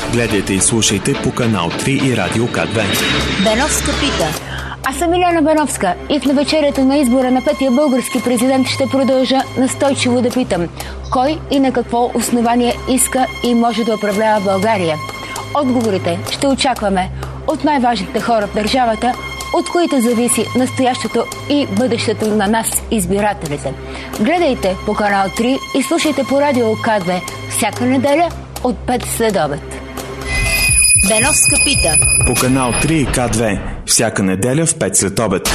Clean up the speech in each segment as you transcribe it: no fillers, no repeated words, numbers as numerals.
Гледайте и слушайте по канал 3 и Радио К2. Беновска пита. Аз съм Милена Беновска и в навечерието на избора на петия български президент ще продължа настойчиво да питам кой и на какво основание иска и може да управлява България. Отговорите ще очакваме от най-важните хора в държавата, от които зависи настоящето и бъдещето на нас, избирателите. Гледайте по канал 3 и слушайте по Радио К2 всяка неделя от 5 следобед. Беновска пита. По канал 3 и К2 всяка неделя в 5 следобед.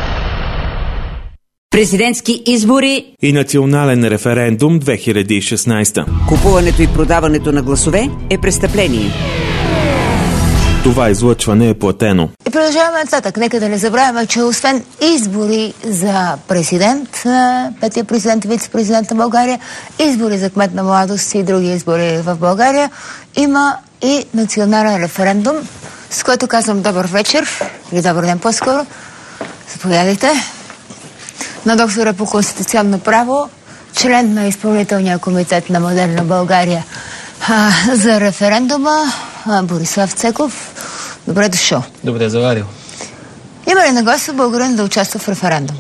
Президентски избори И национален референдум 2016. Купуването и продаването на гласове е престъпление. Това излъчване е платено. И продължаваме нататък. Нека да не забравяме, че освен избори за президент, петия президент и вице-президент на България, избори за кмет на младост и други избори в България, има и национален референдум, с който казвам добър вечер, или добър ден по-скоро. Заповядайте. На доктора по конституционно право, член на изпълнителния комитет на Модерна България за референдума, Борислав Цеков. Добре дошъл. Добре заварил. Има ли нагласа българин да участва в референдум?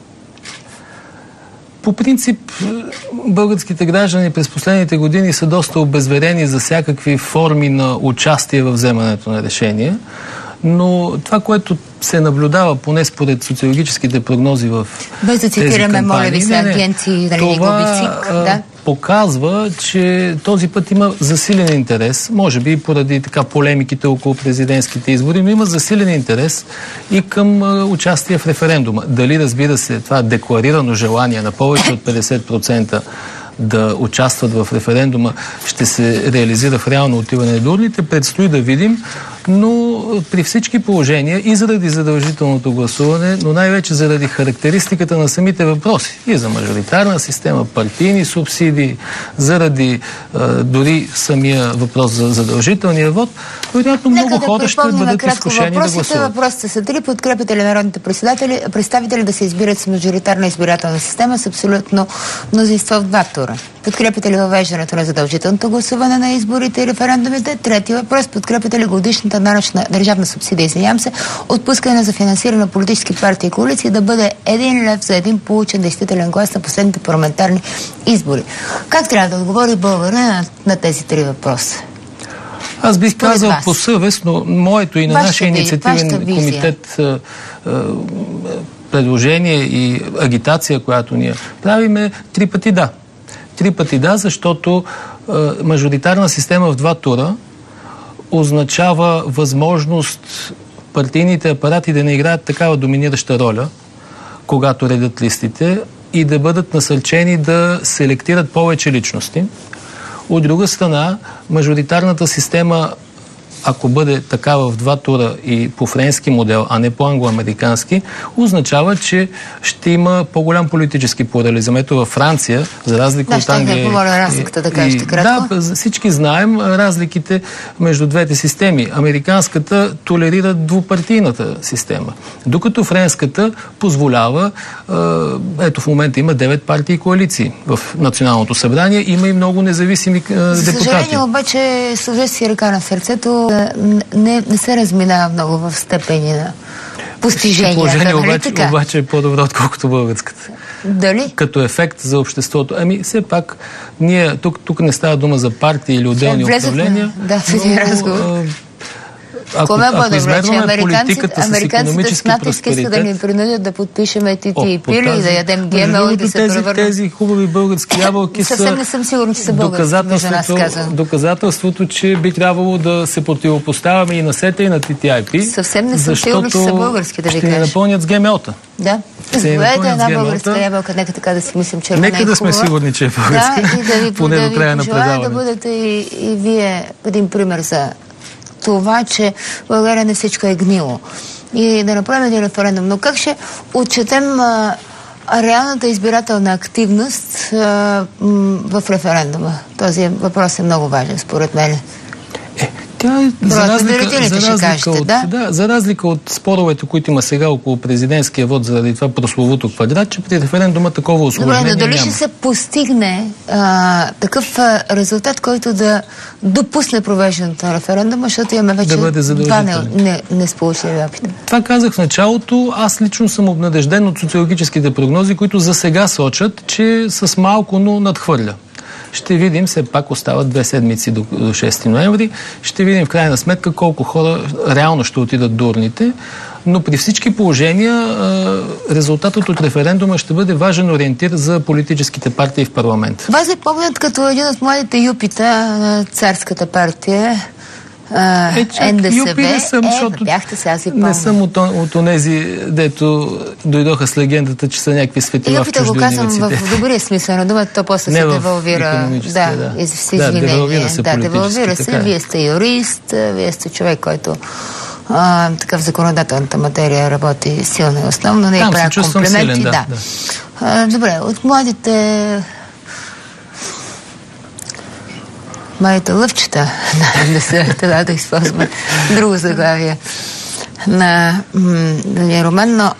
По принцип, българските граждани през последните години са доста обезверени за всякакви форми на участие в вземането на решения, но това, което се наблюдава, поне според социологическите прогнози в без да цитираме, моля ви се, агенции, да не ни губи ЦИК. Да? Показва, че този път има засилен интерес, може би поради така полемиките около президентските избори, но има засилен интерес и към участие в референдума. Дали, разбира се, това декларирано желание на повече от 50% да участват в референдума ще се реализира в реално отиване до урните, предстои да видим, но при всички положения и заради задължителното гласуване, но най-вече заради характеристиката на самите въпроси и за мажоритарна система, партийни субсидии, заради дори самия въпрос за задължителния вод, вероятно много хора ще бъдат изкушени да гласуват. Въпросите са три. Подкрепите ли народните представители да се избират с мажоритарна избирателна система с абсолютно мнозинство в два тура? Подкрепите ли въвеждането на задължителното гласуване на изборите и референдумите? Трети въпрос. Подкрепите ли годишната данъчна държавна субсидия, отпускане за финансиране на политически партии и коалиции да бъде 1 лев за един получен действителен глас на последните парламентарни избори? Как трябва да отговори българина на тези три въпроса? Аз бих казал по съвест, но моето и на нашия инициативен комитет предложение и агитация, която ние правим, е 3 пъти да. 3 пъти да, защото мажоритарна система в 2 тура означава възможност партийните апарати да не играят такава доминираща роля, когато редят листите, и да бъдат насърчени да селектират повече личности. От друга страна, мажоритарната система, ако бъде такава в 2 тура и по френски модел, а не по англо-американски, означава, че ще има по-голям политически плурализъм. Ето във Франция, за разлика от Англия... Ще помоля разликата да кажете кратко. Да, всички знаем разликите между двете системи. Американската толерира двупартийната система, докато френската позволява... ето в момента има 9 партии и коалиции в Националното събрание. Има и много независими депутати. За съжаление, обаче, сложи си ръка на сърцето, не се разминава много в степени на постиженията. Положение обаче е по-добро, отколкото българската. Дали? Като ефект за обществото. Все пак, ние тук не става дума за партии или отделни управления. Да, в един разговор. Ако измерваме политиката с икономически просперитет... искат да ни принудят да подпишем ТТИП или да ядем ГМО и да се превърнем... Тези хубави български ябълки са... Съвсем не съм сигурна, че са български, доказателството, че би трябвало да се противопоставяме и на СЕТА, и на TTIP. Съвсем не съм сигурна, че са български, да ви кажа. Ще ни напълнят с ГМО-та. Да. Заповядайте една българска ябълка, нека така да си мислим, червена и хубава. Нека да сме сигурни, че е българска. Да, и да ви поне до края на предаването. Да бъдете и вие един пример за това, че в България не всичко е гнило. И да направим един референдум. Но как ще отчетем реалната избирателна активност в референдума? Този въпрос е много важен, според мен. Тя е за разлика от споровете, които има сега около президентския вод заради това прословото квадратче, при референдума такова усложнение няма. Добре, но дали ще се постигне такъв резултат, който да допусне провеждането на референдума, защото имаме вече два несполучливи опита. Това казах в началото. Аз лично съм обнадежден от социологическите прогнози, които за сега сочат, че с малко, но надхвърля. Ще видим, все пак остават 2 седмици до 6 ноември. Ще видим в крайна сметка колко хора реално ще отидат до урните. Но при всички положения резултатът от референдума ще бъде важен ориентир за политическите партии в парламент. Вас е поглед като един от младите юпита на царската партия. НДСВ, бяхте сега си помня. Не съм от онези, дето дойдоха с легендата, че са някакви светила в чужди университети. Юпита го казвам в добрия смисъл на думата, то после се девалвира. Девалвира се. Вие сте юрист, вие сте човек, който така в законодателната материя работи силно и основно. Не правя комплименти. Силен, да. Добре, от младите лъвчета, да използваме друго заглавие на роман, но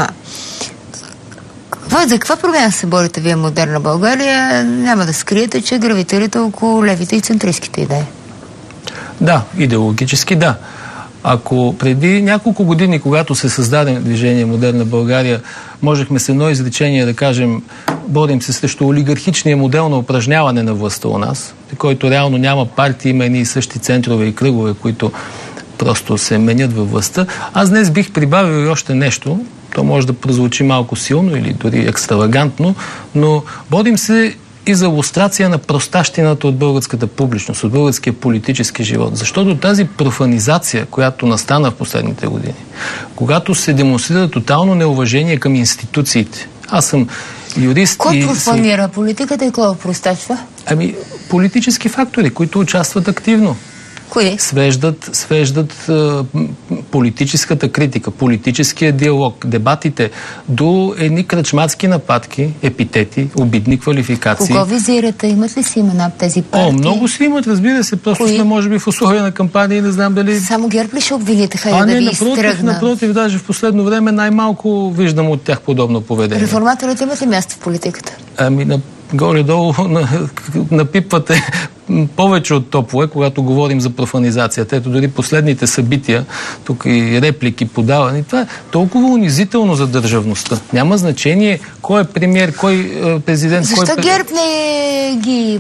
за каква промяна се борите вие, модерна България? Няма да скриете, че гравитирате около левите и центристските идеи. Да, идеологически да. Ако преди няколко години, когато се създаде движение Модерна България, можехме с едно изречение да кажем, борим се срещу олигархичния модел на упражняване на властта у нас, който реално няма партии, има едни и същи центрове и кръгове, които просто се менят във властта. Аз днес бих прибавил и още нещо, то може да прозвучи малко силно или дори екстравагантно, но борим се и за лустрация на простащината от българската публичност, от българския политически живот. Защото тази профанизация, която настана в последните години, когато се демонстрира тотално неуважение към институциите. Аз съм юрист. Кой профанира политиката и кой простаща? Политически фактори, които участват активно. Кои? Свеждат политическата критика, политическия диалог, дебатите до едни кръчматски нападки, епитети, обидни квалификации. Кого визирате? Имат ли си имена тези партии? Много си имат, разбира се. Просто сме, може би, в условия на кампания и не знам дали... Само ГЕРБ ли ще обвините? Хайде да ви изтръгна. Напротив, даже в последно време най-малко виждам от тях подобно поведение. Реформаторите имат ли място в политиката? Горе-долу напипвате повече от топло, когато говорим за профанизацията. Ето дори последните събития, тук и реплики подавани, това е толкова унизително за държавността. Няма значение кой е премиер, кой президент. Защо ГЕРБ не ги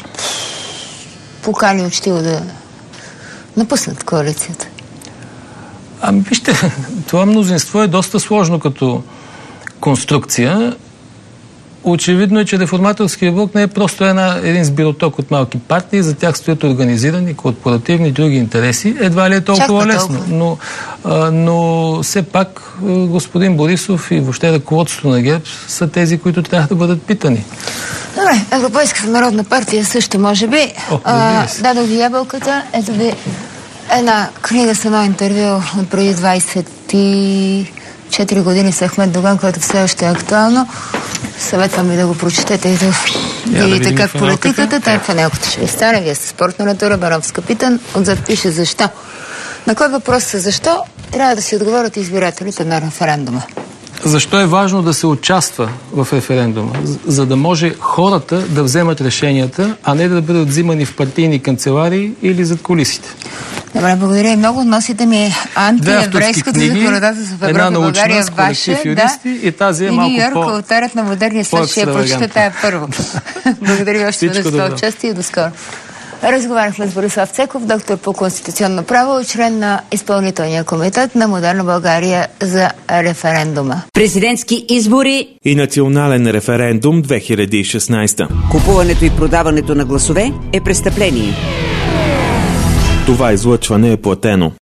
покани учтиво да напуснат коалицията? Вижте, това мнозинство е доста сложно като конструкция. Очевидно е, че реформаторския блок не е просто един сбироток от малки партии, за тях стоят организирани, корпоративни, други интереси. Едва ли е толкова лесно. Но все пак господин Борисов и въобще ръководството на ГЕРБ са тези, които трябва да бъдат питани. Добре, Европейската народна партия също може би. Дадох ви ябълката. Ето ви една книга с едно интервю от преди 24 години с Ахмед Доган, което все още е актуално. Съветвам ви да го прочетете и да видите как политиката. Тая панелката ще ви стане. Вие сте спортна натура, Беновска питан. Отзад пише защо. На кой въпрос е защо? Трябва да си отговорят избирателите на референдума. Защо е важно да се участва в референдума? За да може хората да вземат решенията, а не да бъдат взимани в партийни канцеларии или зад кулисите. Добре, благодаря и много. Носите ми антиеврейското законодателство в Европа, България, ваше, и тази е малко Нью Йорк, алтарът на модерния свет, ще я прочета тая първо. Благодаря ви още веднъж за това участие и до скоро. Разговаряхме с Борислав Цеков, доктор по конституционно право и член на изпълнителния комитет на Модерна България за референдума. Президентски избори и национален референдум 2016. Купуването и продаването на гласове е престъпление. Това излъчване е платено.